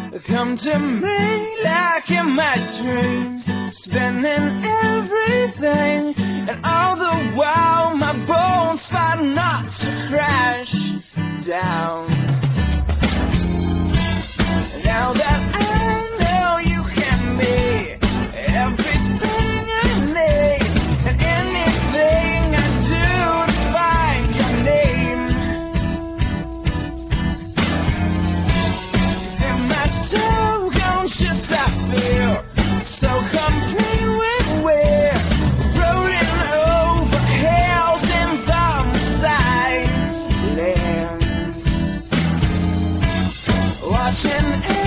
Come to me like in my dreams, spinning everything, and all the while my bones fight not to crash down. Now that I know you can be everything I need, and anything I do to find your name. 'Cause in my subconscious I feel so complete when we're rolling over hills in the silent, watching